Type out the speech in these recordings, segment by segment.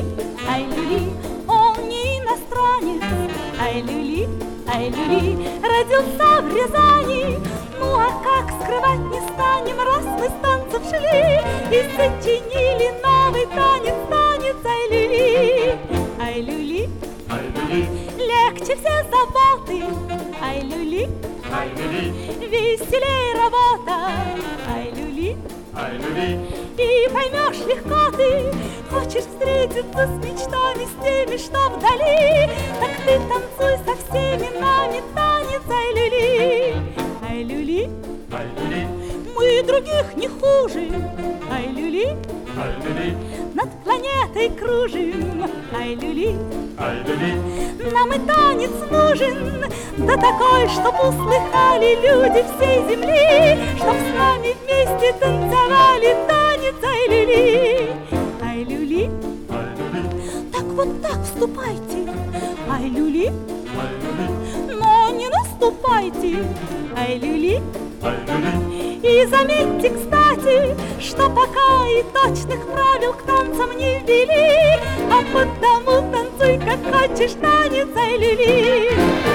ай-люли, он не иностранец. Ай-люли, родился в Рязани. Ну а как скрывать не станем, раз мы с танцев шли и сочинили новый танец, ай-люли, ай-люли, легче все заботы, ай-люли, веселей работа, ай-люли, и поймешь легко ты, хочешь встретиться с мечтами, с теми, что вдали, так ты танцуй со всеми нами танец, ай-люли, ай-люли, мы других не хуже, ай-люли, над планетой кружим, ай-люли, нам и танец нужен, да такой, чтоб услыхали люди всей земли, чтоб с нами вместе танцевали танец, ай-люли, ай-люли, так вот так вступайте, ай-люли, но не наступайте, ай-люли, и заметьте, кстати, что пока и точных правил к танцам не ввели, а потому танцуй, как хочешь, танец, ай-люли.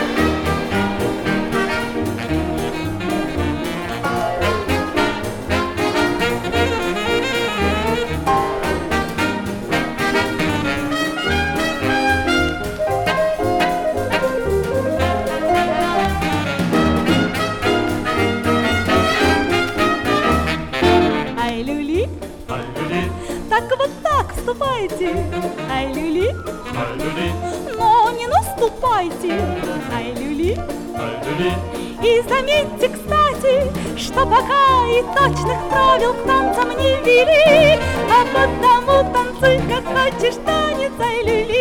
Так вот так вступайте, ай-люли, но не наступайте, ай-люли, и заметьте, кстати, что пока и точных правил к танцам не ввели, а потому танцуй, как хочешь, танец, ай-люли.